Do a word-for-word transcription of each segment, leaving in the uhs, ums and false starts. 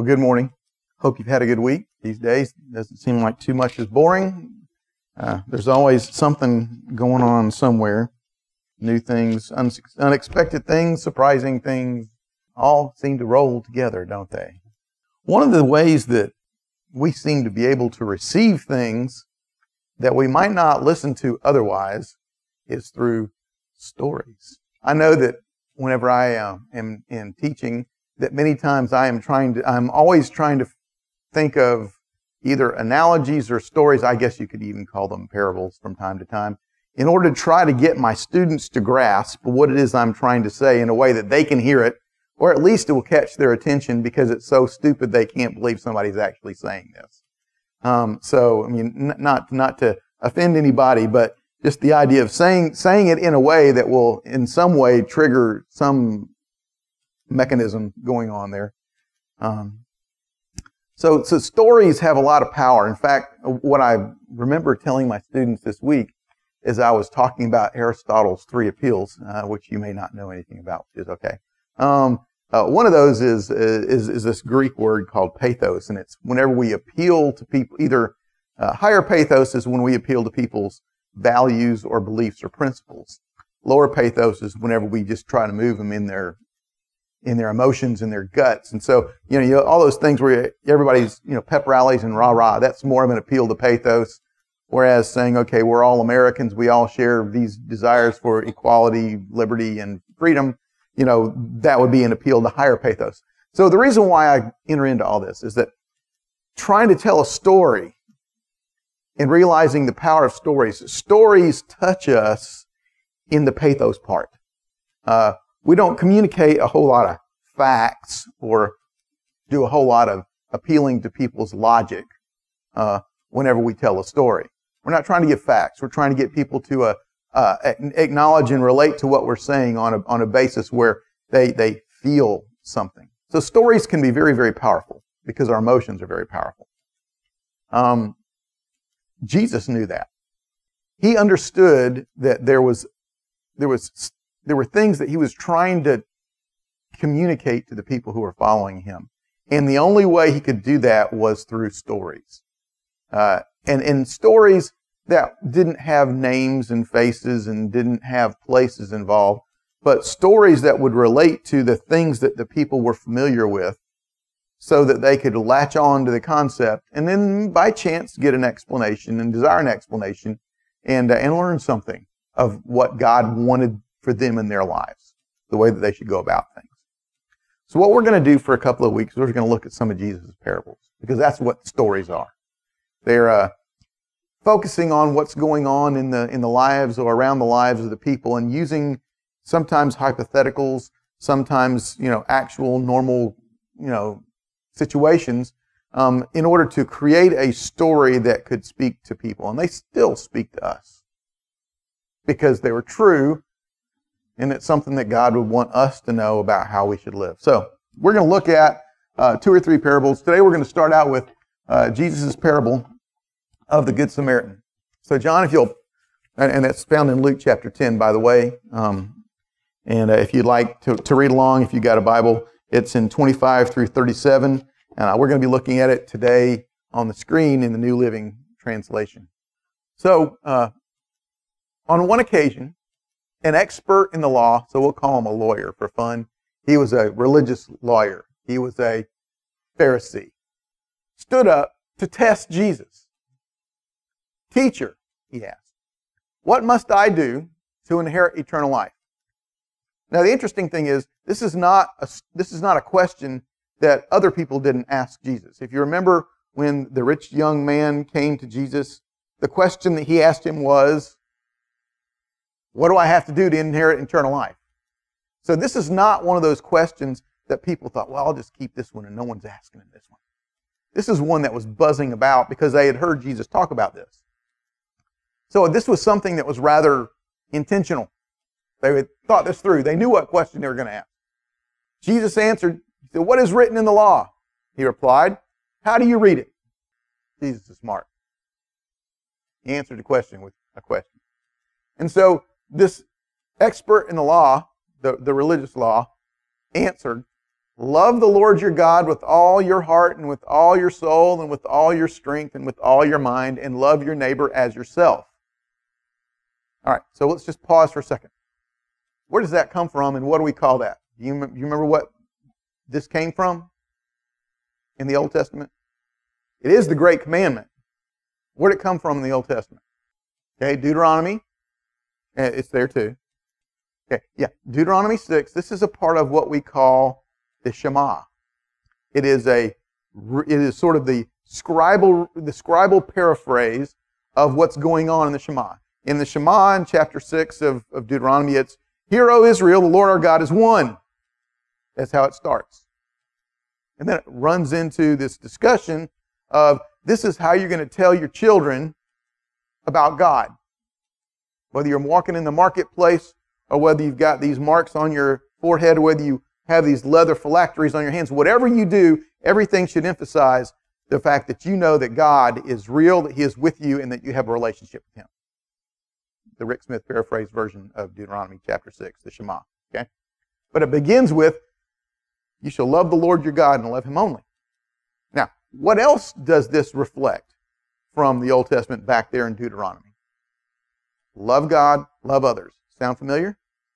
Well, good morning. Hope you've had a good week. These days, it doesn't seem like too much is boring. Uh, there's always something going on somewhere. New things, un- unexpected things, surprising things, all seem to roll together, don't they? One of the ways that we seem to be able to receive things that we might not listen to otherwise is through stories. I know that whenever I uh, am in teaching, that many times I am trying to, I'm always trying to think of either analogies or stories, I guess you could even call them parables from time to time, in order to try to get my students to grasp what it is I'm trying to say in a way that they can hear it, or at least it will catch their attention because it's so stupid they can't believe somebody's actually saying this. Um, so, I mean, n- not, not to offend anybody, but just the idea of saying, saying it in a way that will in some way trigger some mechanism going on there. Um, so, so stories have a lot of power. In fact, what I remember telling my students this week is I was talking about Aristotle's three appeals, uh, which you may not know anything about, which is okay. Um, uh, one of those is, is is this Greek word called pathos, and it's whenever we appeal to people. Either uh, higher pathos is when we appeal to people's values or beliefs or principles. Lower pathos is whenever we just try to move them in their in their emotions and their guts. And so, you know, you know all those things where everybody's, you know, pep rallies and rah-rah, that's more of an appeal to pathos. Whereas saying, okay, we're all Americans, we all share these desires for equality, liberty, and freedom, you know, that would be an appeal to higher pathos. So the reason why I enter into all this is that trying to tell a story and realizing the power of stories, stories touch us in the pathos part. Uh, We don't communicate a whole lot of facts or do a whole lot of appealing to people's logic uh, whenever we tell a story. We're not trying to give facts. We're trying to get people to uh, uh, acknowledge and relate to what we're saying on a, on a basis where they, they feel something. So stories can be very, very powerful because our emotions are very powerful. Um, Jesus knew that. He understood that there was there was There were things that he was trying to communicate to the people who were following him. And the only way he could do that was through stories. Uh, and, and stories that didn't have names and faces and didn't have places involved, but stories that would relate to the things that the people were familiar with so that they could latch on to the concept and then by chance get an explanation and desire an explanation and, uh, and learn something of what God wanted for them in their lives, the way that they should go about things. So what we're going to do for a couple of weeks, we're going to look at some of Jesus' parables, because that's what stories are. They're uh, focusing on what's going on in the in the lives or around the lives of the people, and using sometimes hypotheticals, sometimes you know actual normal you know situations um, in order to create a story that could speak to people, and they still speak to us because they were true. And it's something that God would want us to know about how we should live. So we're going to look at uh, two or three parables. Today we're going to start out with uh, Jesus' parable of the Good Samaritan. So John, if you'll, and, and that's found in Luke chapter ten, by the way. Um, and uh, if you'd like to, to read along, if you've got a Bible, it's in twenty-five through thirty-seven. And uh, we're going to be looking at it today on the screen in the New Living Translation. So uh, on one occasion, an expert in the law, so we'll call him a lawyer for fun. He was a religious lawyer. He was a Pharisee. Stood up to test Jesus. Teacher, he asked, what must I do to inherit eternal life? Now the interesting thing is, this is not a, this is not a question that other people didn't ask Jesus. If you remember when the rich young man came to Jesus, the question that he asked him was, what do I have to do to inherit eternal life? So this is not one of those questions that people thought, well, I'll just keep this one and no one's asking him this one. This is one that was buzzing about because they had heard Jesus talk about this. So this was something that was rather intentional. They had thought this through. They knew what question they were going to ask. Jesus answered, he said, what is written in the law? He replied, how do you read it? Jesus is smart. He answered the question with a question. And so this expert in the law, the, the religious law, answered, Love the Lord your God with all your heart and with all your soul and with all your strength and with all your mind, and love your neighbor as yourself. All right, so let's just pause for a second. Where does that come from, and what do we call that? Do you, you remember what this came from in the Old Testament? It is the Great Commandment. Where did it come from in the Old Testament? Okay, Deuteronomy. It's there too. Okay, yeah, Deuteronomy six. This is a part of what we call the Shema. It is a, it is sort of the scribal, the scribal paraphrase of what's going on in the Shema. In the Shema, in chapter six of, of Deuteronomy, it's, "Hear, O Israel, the Lord our God is one." That's how it starts. And then it runs into this discussion of, this is how you're going to tell your children about God. Whether you're walking in the marketplace, or whether you've got these marks on your forehead, or whether you have these leather phylacteries on your hands, whatever you do, everything should emphasize the fact that you know that God is real, that He is with you, and that you have a relationship with Him. The Rick Smith paraphrase version of Deuteronomy chapter six, the Shema. Okay? But it begins with, you shall love the Lord your God and love Him only. Now, what else does this reflect from the Old Testament back there in Deuteronomy? Love God, love others. Sound familiar?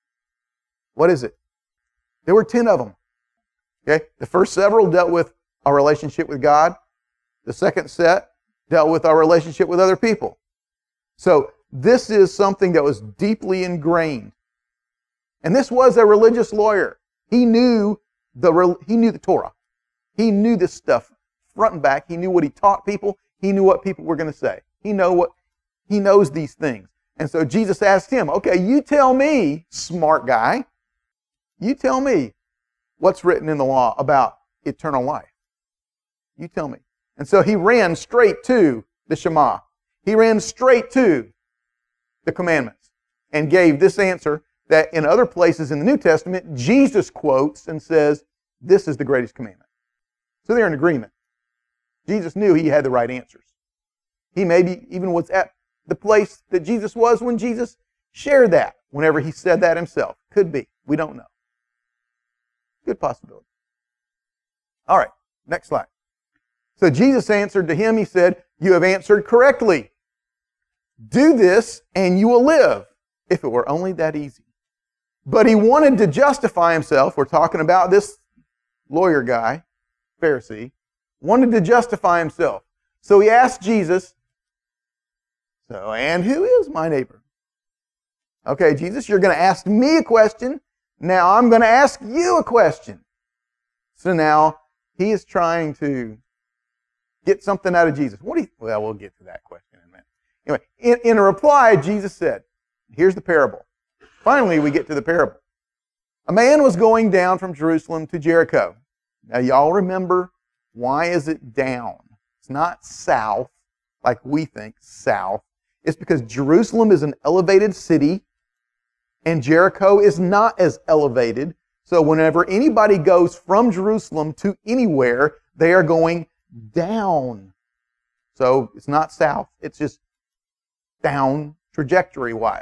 What is it? There were ten of them. Okay? The first several dealt with our relationship with God. The second set dealt with our relationship with other people. So this is something that was deeply ingrained. And this was a religious lawyer. He knew the he knew the Torah. He knew this stuff front and back. He knew what he taught people. He knew what people were going to say. He know what he knows these things. And so Jesus asked him, "Okay, you tell me, smart guy. You tell me what's written in the law about eternal life. You tell me." And so he ran straight to the Shema. He ran straight to the commandments and gave this answer that in other places in the New Testament, Jesus quotes and says, this is the greatest commandment. So they're in agreement. Jesus knew he had the right answers. He maybe even was at the place that Jesus was when Jesus shared that, whenever he said that himself. Could be. We don't know. Good possibility. All right, next slide. So Jesus answered to him, he said, "You have answered correctly. Do this and you will live." If it were only that easy. But he wanted to justify himself. We're talking about this lawyer guy, Pharisee, wanted to justify himself. So he asked Jesus, "So, and who is my neighbor?" Okay, Jesus, you're going to ask me a question. Now I'm going to ask you a question. So now he is trying to get something out of Jesus. What do you, well, we'll get to that question in a minute. Anyway, in, in a reply, Jesus said, here's the parable. Finally, we get to the parable. A man was going down from Jerusalem to Jericho. Now, y'all remember, why is it down? It's not south, like we think, south. It's because Jerusalem is an elevated city, and Jericho is not as elevated. So whenever anybody goes from Jerusalem to anywhere, they are going down. So it's not south, it's just down trajectory-wise.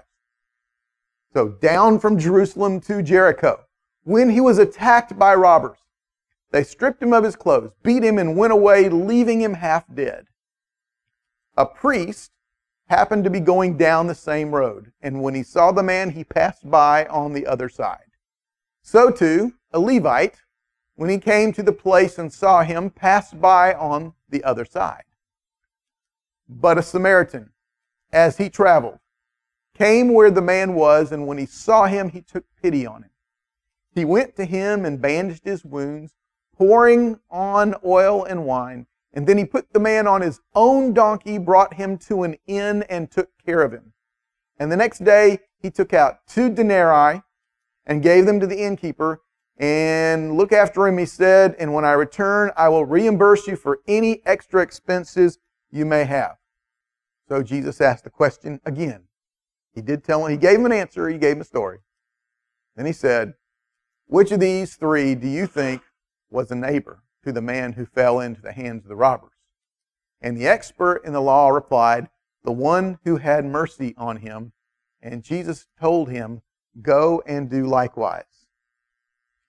So down from Jerusalem to Jericho. When he was attacked by robbers, they stripped him of his clothes, beat him, and went away, leaving him half dead. A priest happened to be going down the same road, and when he saw the man, he passed by on the other side. So too, a Levite, when he came to the place and saw him, passed by on the other side. But a Samaritan, as he traveled, came where the man was, and when he saw him, he took pity on him. He went to him and bandaged his wounds, pouring on oil and wine, and then he put the man on his own donkey, brought him to an inn, and took care of him. And the next day, he took out two denarii and gave them to the innkeeper, and look after him, he said, and when I return, I will reimburse you for any extra expenses you may have. So Jesus asked the question again. He did tell him, he gave him an answer, he gave him a story. Then he said, which of these three do you think was a neighbor to the man who fell into the hands of the robbers? And the expert in the law replied, the one who had mercy on him. And Jesus told him, go and do likewise.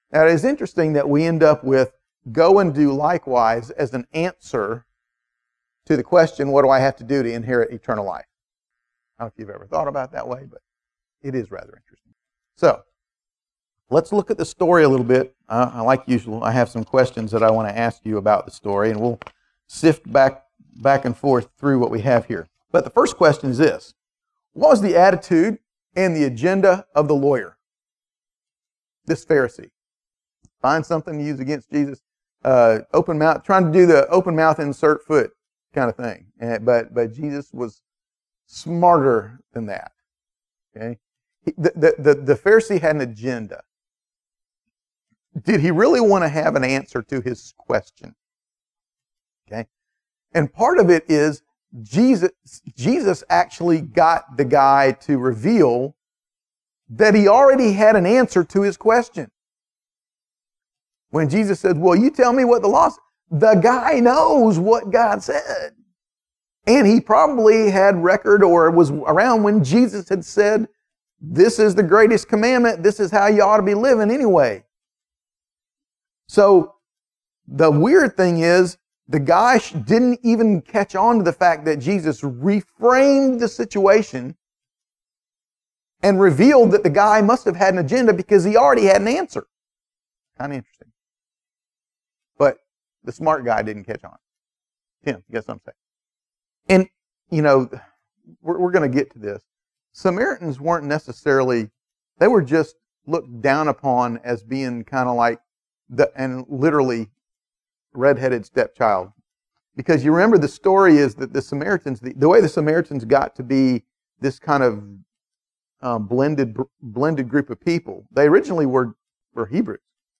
Now, it is interesting that we end up with go and do likewise as an answer to the question, what do I have to do to inherit eternal life? I don't know if you've ever thought about it that way, but it is rather interesting. So, let's look at the story a little bit. Uh, I, like usual, I have some questions that I want to ask you about the story, and we'll sift back, back and forth through what we have here. But the first question is this. What was the attitude and the agenda of the lawyer? This Pharisee. Find something to use against Jesus. Uh, open mouth, trying to do the open mouth, insert foot kind of thing. And, but, but Jesus was smarter than that. Okay? The, the, the, the Pharisee had an agenda. Did he really want to have an answer to his question? Okay? And part of it is Jesus, Jesus actually got the guy to reveal that he already had an answer to his question. When Jesus said, well, you tell me what the law says. The guy knows what God said. And he probably had record or was around when Jesus had said, this is the greatest commandment. This is how you ought to be living anyway. So the weird thing is, the guy didn't even catch on to the fact that Jesus reframed the situation and revealed that the guy must have had an agenda because he already had an answer. Kind of interesting. But the smart guy didn't catch on. Tim, you got something to say? And, you know, we're, we're going to get to this. Samaritans weren't necessarily, they were just looked down upon as being kind of like, the and literally, redheaded stepchild. Because you remember the story is that the Samaritans, the, the way the Samaritans got to be this kind of um, blended blended group of people, they originally were, were Hebrews.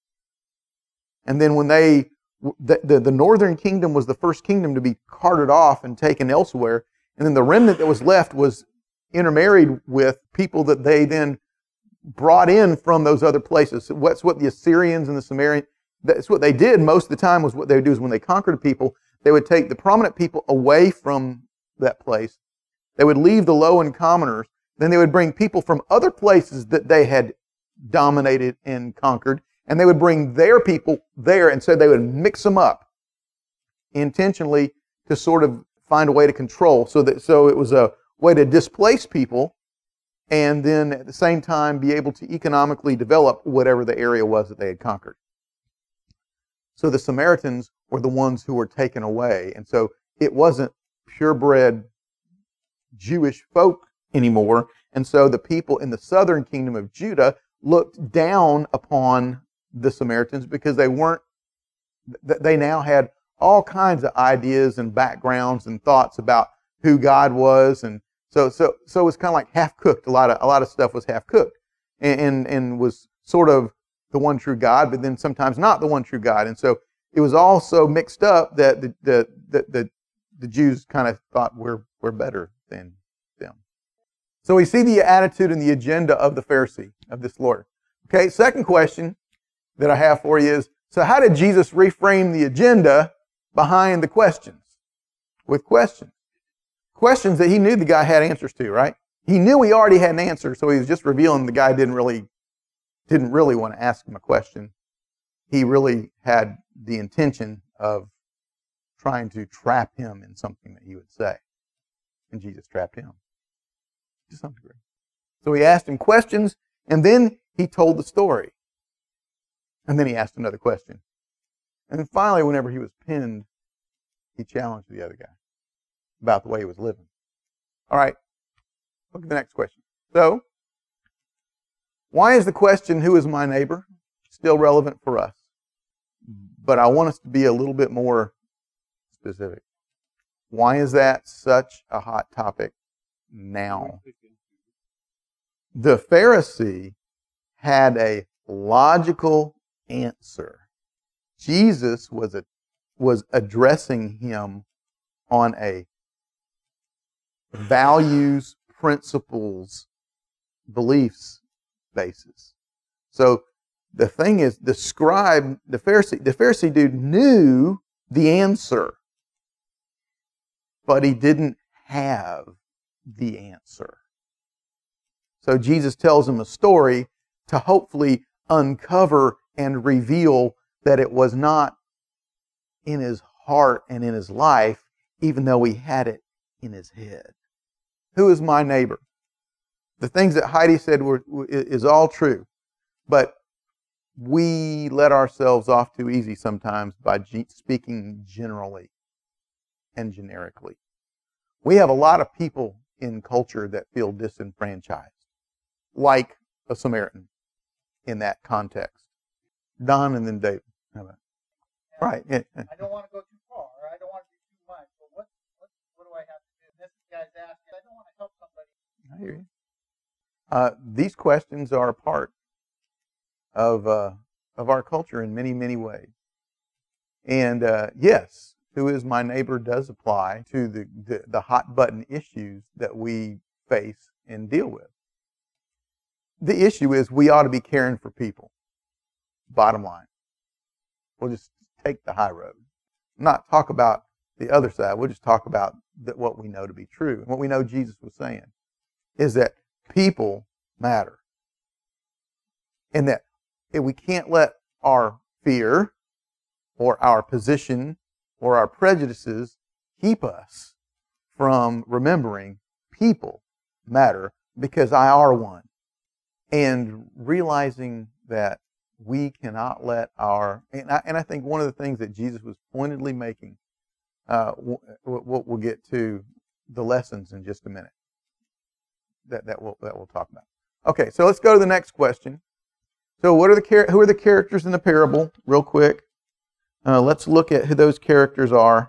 And then when they, the, the, the northern kingdom was the first kingdom to be carted off and taken elsewhere, and then the remnant that was left was intermarried with people that they then brought in from those other places. So that's what the Assyrians and the Sumerians, that's what they did most of the time, was what they would do is when they conquered people, they would take the prominent people away from that place. They would leave the low and commoners. Then they would bring people from other places that they had dominated and conquered, and they would bring their people there, and so they would mix them up intentionally to sort of find a way to control. So that so it was a way to displace people, and then at the same time be able to economically develop whatever the area was that they had conquered. So the Samaritans were the ones who were taken away. And so it wasn't purebred Jewish folk anymore. And so the people in the southern kingdom of Judah looked down upon the Samaritans because they weren't, they now had all kinds of ideas and backgrounds and thoughts about who God was. And so so so it was kind of like half-cooked. A lot of a lot of stuff was half-cooked and, and, and was sort of the one true God, but then sometimes not the one true God. And so it was all so mixed up that the the the, the, the Jews kind of thought we're we're better than them. So we see the attitude and the agenda of the Pharisee, of this Lord. Okay, second question that I have for you is, so how did Jesus reframe the agenda behind the questions? With questions. Questions that he knew the guy had answers to, right? He knew he already had an answer, so he was just revealing the guy didn't really didn't really want to ask him a question. He really had the intention of trying to trap him in something that he would say. And Jesus trapped him to some degree. So he asked him questions, and then he told the story. And then he asked another question. And then finally, whenever he was pinned, he challenged the other guy about the way he was living. All right, look at the next question. So, why is the question, who is my neighbor, still relevant for us? But I want us to be a little bit more specific. Why is that such a hot topic now? The Pharisee had a logical answer. Jesus was a, was addressing him on a values, principles, beliefs basis. So the thing is, the scribe, the Pharisee, the Pharisee dude knew the answer, but he didn't have the answer. So Jesus tells him a story to hopefully uncover and reveal that it was not in his heart and in his life, even though he had it in his head. Who is my neighbor? The things that Heidi said were, is all true, but we let ourselves off too easy sometimes by speaking generally and generically. We have a lot of people in culture that feel disenfranchised, like a Samaritan in that context. Don and then David. How about? Right. Yeah. I don't want to go too far. I don't want to do too much. But what what what do I have to do? This guy's asking. I don't want to help somebody. I hear you. Uh, these questions are a part of uh, of our culture in many, many ways. And uh, yes, who is my neighbor does apply to the, the, the hot button issues that we face and deal with. The issue is we ought to be caring for people. Bottom line. We'll just take the high road. Not talk about the other side. We'll just talk about that what we know to be true. And what we know Jesus was saying is that people matter. And that we can't let our fear or our position or our prejudices keep us from remembering people matter, because I are one. And realizing that we cannot let our, and I, and I think one of the things that Jesus was pointedly making, uh, we'll, we'll get to the lessons in just a minute. That that we'll that we'll talk about. Okay, so let's go to the next question. So, what are the who are the characters in the parable? Real quick, uh, let's look at who those characters are.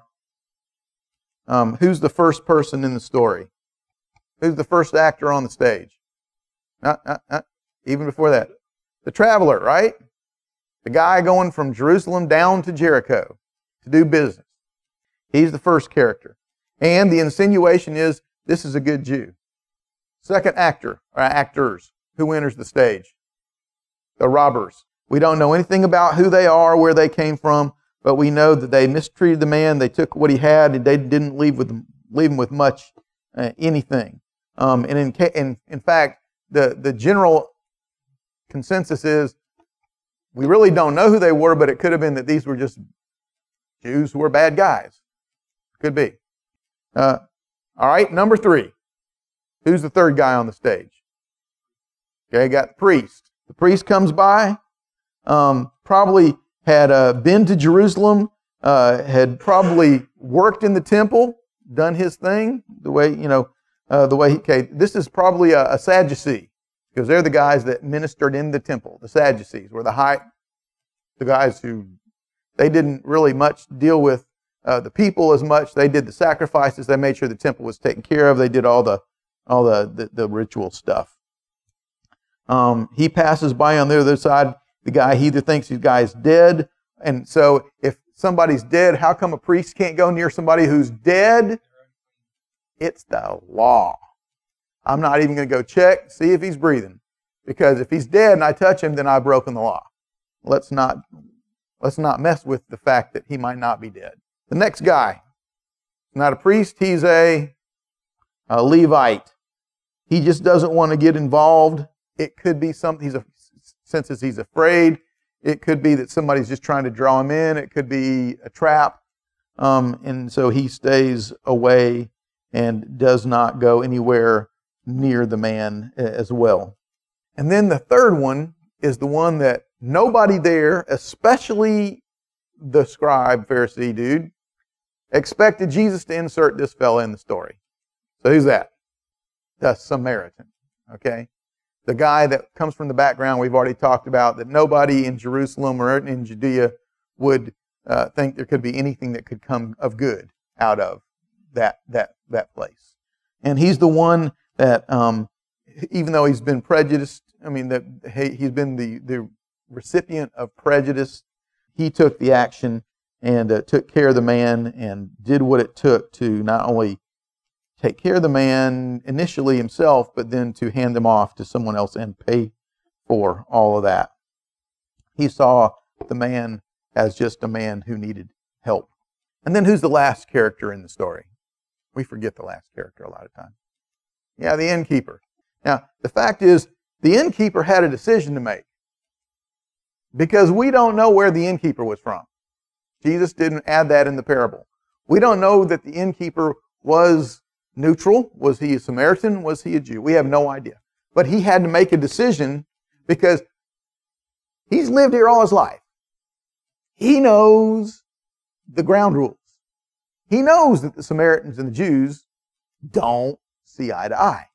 Um, who's the first person in the story? Who's the first actor on the stage? Not, not, not, even before that, the traveler, right? The guy going from Jerusalem down to Jericho to do business. He's the first character, and the insinuation is this is a good Jew. Second actor, or actors, who enters the stage? The robbers. We don't know anything about who they are, where they came from, but we know that they mistreated the man. They took what he had, and they didn't leave with leave him with much uh, anything. Um, and in, in in fact, the the general consensus is we really don't know who they were, but it could have been that these were just Jews who were bad guys. Could be. Uh, all right, number three. Who's the third guy on the stage? Okay, got the priest. The priest comes by, um, probably had uh, been to Jerusalem, uh, had probably worked in the temple, done his thing, the way, you know, uh, the way he, okay, this is probably a, a Sadducee, because they're the guys that ministered in the temple. The Sadducees were the high, the guys who, they didn't really much deal with uh, the people as much. They did the sacrifices. They made sure the temple was taken care of. They did all the all the, the, the ritual stuff. Um, he passes by on the other side. The guy, he either thinks the guy's dead, and so if somebody's dead, how come a priest can't go near somebody who's dead? It's the law. I'm not even going to go check, see if he's breathing, because if he's dead and I touch him, then I've broken the law. Let's not, let's not mess with the fact that he might not be dead. The next guy, not a priest, he's a, a Levite. He just doesn't want to get involved. It could be something, he's a, since he's afraid. It could be that somebody's just trying to draw him in. It could be a trap. Um, and so he stays away and does not go anywhere near the man as well. And then the third one is the one that nobody there, especially the scribe Pharisee dude, expected Jesus to insert this fella in the story. So who's that? The Samaritan, okay? The guy that comes from the background we've already talked about, that nobody in Jerusalem or in Judea would uh, think there could be anything that could come of good out of that that that place. And he's the one that, um, even though he's been prejudiced, I mean, that he's been the, the recipient of prejudice, he took the action and uh, took care of the man and did what it took to not only take care of the man initially himself, but then to hand him off to someone else and pay for all of that. He saw the man as just a man who needed help. And then who's the last character in the story? We forget the last character a lot of times. Yeah, the innkeeper. Now, the fact is, the innkeeper had a decision to make. Because we don't know where the innkeeper was from. Jesus didn't add that in the parable. We don't know that the innkeeper was neutral. Was he a Samaritan? Was he a Jew? We have no idea. But he had to make a decision because he's lived here all his life. He knows the ground rules. He knows that the Samaritans and the Jews don't see eye to eye.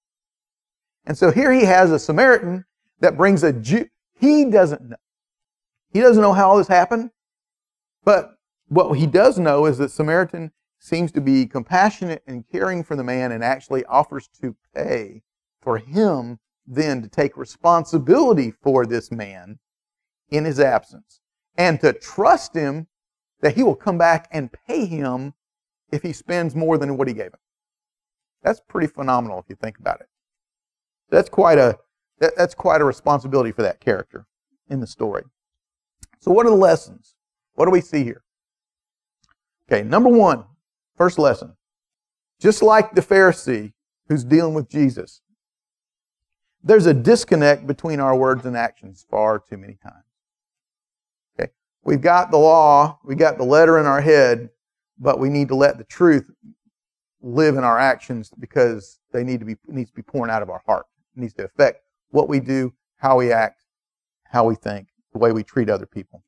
And so here he has a Samaritan that brings a Jew. He doesn't know. He doesn't know how all this happened. But what he does know is that Samaritan seems to be compassionate and caring for the man and actually offers to pay for him then to take responsibility for this man in his absence and to trust him that he will come back and pay him if he spends more than what he gave him. That's pretty phenomenal if you think about it. That's quite a that, that's quite a responsibility for that character in the story. So what are the lessons? What do we see here? Okay, number one, first lesson. Just like the Pharisee who's dealing with Jesus, there's a disconnect between our words and actions far too many times. Okay, we've got the law, we got the letter in our head, but we need to let the truth live in our actions because they need to be it needs to be poured out of our heart. It needs to affect what we do, how we act, how we think, the way we treat other people.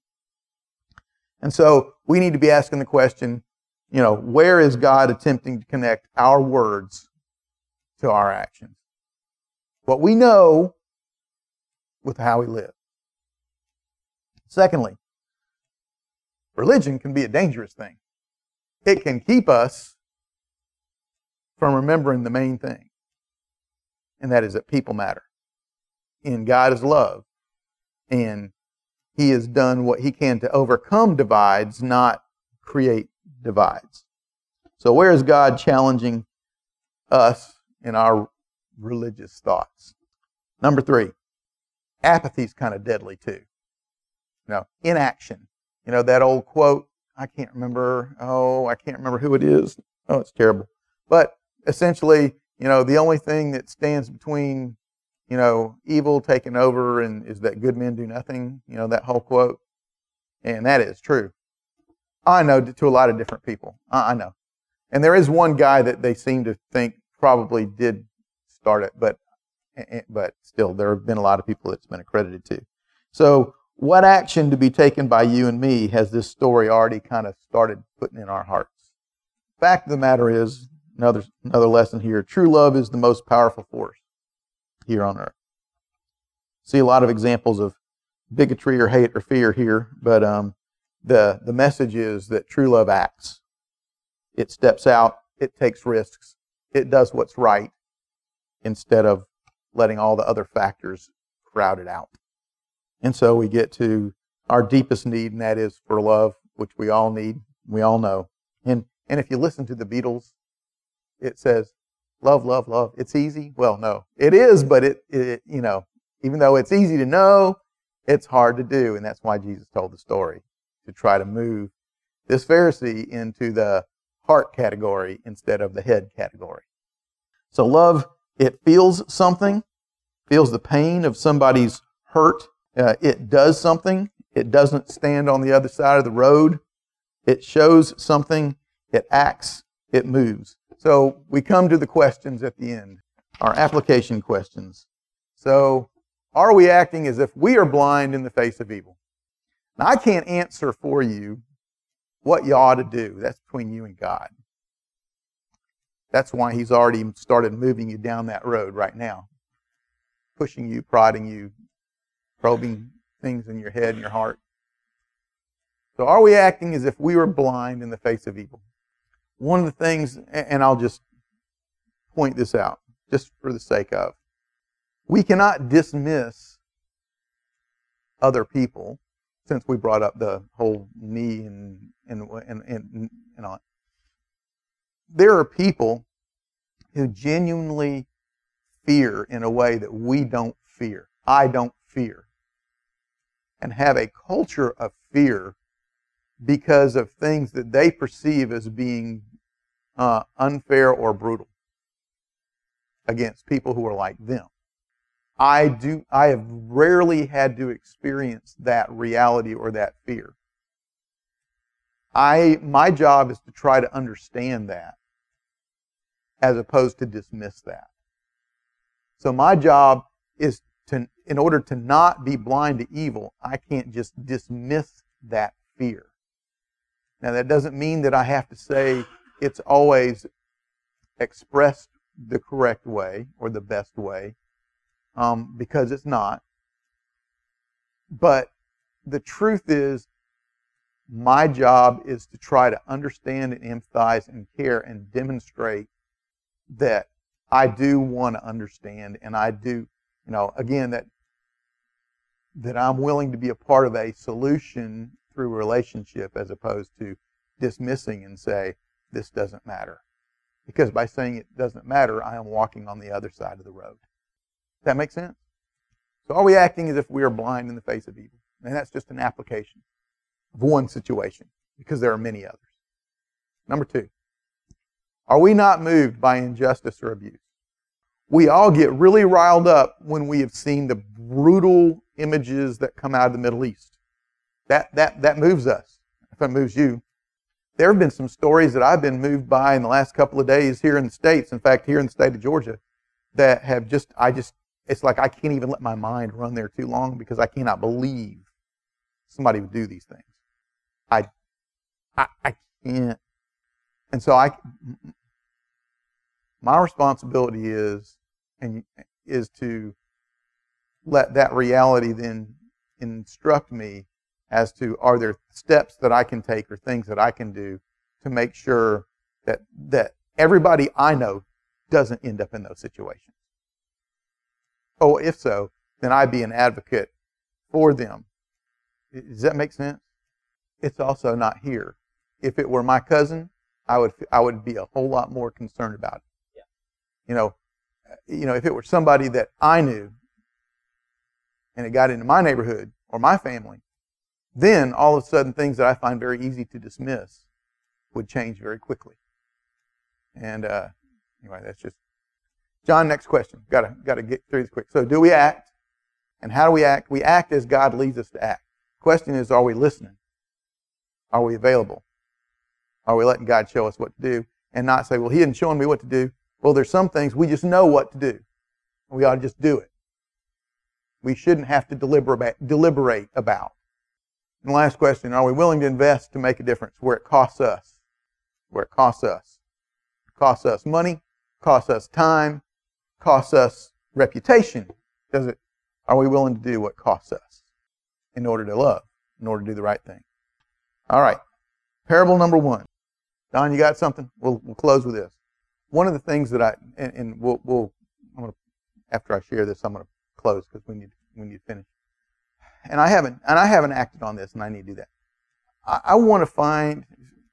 And so we need to be asking the question, you know, where is God attempting to connect our words to our actions? What we know with how we live. Secondly, religion can be a dangerous thing. It can keep us from remembering the main thing, and that is that people matter. And God is love, and He has done what He can to overcome divides, not create divides. So where is God challenging us in our religious thoughts? Number three, apathy is kind of deadly too. You know, inaction. You know, that old quote, I can't remember, oh, I can't remember who it is. Oh, it's terrible. But essentially, you know, the only thing that stands between, you know, evil taking over and is that good men do nothing. You know, that whole quote. And that is true. I know to a lot of different people. I know. And there is one guy that they seem to think probably did start it, but but still, there have been a lot of people it's been accredited to. So what action to be taken by you and me has this story already kind of started putting in our hearts? Fact of the matter is, another another lesson here, true love is the most powerful force here on earth. See a lot of examples of bigotry or hate or fear here, but um, the the message is that true love acts. It steps out, it takes risks, it does what's right instead of letting all the other factors crowd it out. And so we get to our deepest need, and that is for love, which we all need, we all know. And and if you listen to the Beatles, it says, love, love, love. It's easy. Well, no, it is, but it, it, you know, even though it's easy to know, it's hard to do. And that's why Jesus told the story, to try to move this Pharisee into the heart category instead of the head category. So love, it feels something, feels the pain of somebody's hurt. Uh, it does something. It doesn't stand on the other side of the road. It shows something. It acts. It moves. So we come to the questions at the end, our application questions. So are we acting as if we are blind in the face of evil? Now, I can't answer for you what you ought to do. That's between you and God. That's why He's already started moving you down that road right now, pushing you, prodding you, probing things in your head and your heart. So are we acting as if we were blind in the face of evil? One of the things, and I'll just point this out, just for the sake of, we cannot dismiss other people, since we brought up the whole knee and and and and, and on. There are people who genuinely fear in a way that we don't fear. I don't fear. And have a culture of fear because of things that they perceive as being uh, unfair or brutal against people who are like them. I do. I have rarely had to experience that reality or that fear. I my job is to try to understand that, as opposed to dismiss that. So my job is to, in order to not be blind to evil, I can't just dismiss that fear. Now that doesn't mean that I have to say it's always expressed the correct way or the best way, um, because it's not. But the truth is, my job is to try to understand and empathize and care and demonstrate that I do want to understand, and I do, you know, again, that that I'm willing to be a part of a solution through relationship as opposed to dismissing and say, this doesn't matter. Because by saying it doesn't matter, I am walking on the other side of the road. Does that make sense? So are we acting as if we are blind in the face of evil? And that's just an application of one situation, because there are many others. Number two, are we not moved by injustice or abuse? We all get really riled up when we have seen the brutal images that come out of the Middle East. That, that, that moves us, if it moves you. There have been some stories that I've been moved by in the last couple of days here in the States, in fact, here in the state of Georgia, that have just, I just, it's like I can't even let my mind run there too long because I cannot believe somebody would do these things. I, I, I can't. And so I, my responsibility is, and is to let that reality then instruct me as to, are there steps that I can take or things that I can do to make sure that that everybody I know doesn't end up in those situations. Oh, if so, then I be an advocate for them. Does that make sense? It's also not here. If it were my cousin, I would I would be a whole lot more concerned about it. Yeah. You know, you know, if it were somebody that I knew and it got into my neighborhood or my family, then all of a sudden things that I find very easy to dismiss would change very quickly. And uh, anyway, that's just John. Next question. Got to got to get through this quick. So, do we act? And how do we act? We act as God leads us to act. The question is, are we listening? Are we available? Are we letting God show us what to do and not say, well, He isn't showing me what to do. Well, there's some things we just know what to do. We ought to just do it. We shouldn't have to deliberate deliberate about. And the last question, are we willing to invest to make a difference where it costs us? Where it costs us. It costs us money, costs us time, costs us reputation. Does it? Are we willing to do what costs us in order to love, in order to do the right thing? All right. Parable number one. Don, you got something? We'll, we'll close with this. One of the things that I, and, and we'll, we'll I'm gonna, after I share this, I'm going to close because we need, we need to finish. And I haven't, and I haven't acted on this, and I need to do that. I, I want to find,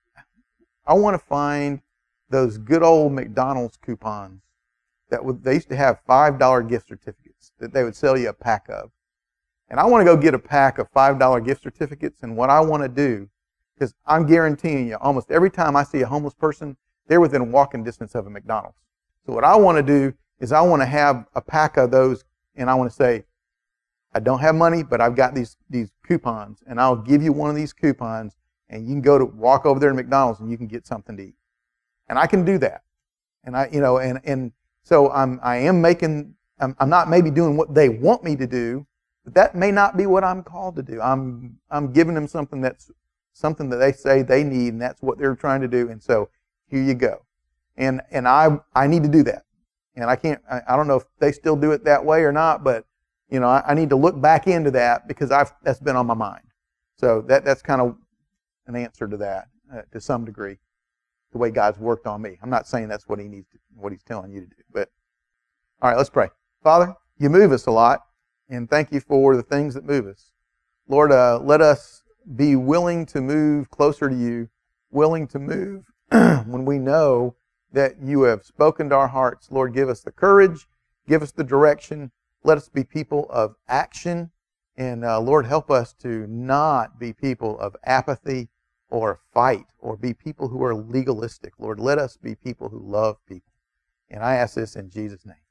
I want to find those good old McDonald's coupons that would, they used to have five dollar gift certificates that they would sell you a pack of. And I want to go get a pack of five dollar gift certificates, and what I want to do, because I'm guaranteeing you, almost every time I see a homeless person, they're within walking distance of a McDonald's. So what I want to do is I want to have a pack of those, and I want to say, I don't have money, but I've got these these coupons, and I'll give you one of these coupons, and you can go to walk over there to McDonald's, and you can get something to eat. And I can do that. And I, you know, and and so I'm I am making I'm, I'm not maybe doing what they want me to do, but that may not be what I'm called to do. I'm I'm giving them something that's something that they say they need, and that's what they're trying to do. And so here you go. And and I I need to do that. And I can't I, I don't know if they still do it that way or not, but you know, I, I need to look back into that because I've that's been on my mind. So that that's kind of an answer to that uh, to some degree, the way God's worked on me. I'm not saying that's what He needs to, what He's telling you to do, but all right, let's pray. Father, You move us a lot, and thank You for the things that move us. Lord, uh, let us be willing to move closer to You, willing to move when we know that You have spoken to our hearts. Lord, give us the courage, give us the direction. Let us be people of action, and uh, Lord, help us to not be people of apathy or fight or be people who are legalistic. Lord, let us be people who love people. And I ask this in Jesus' name.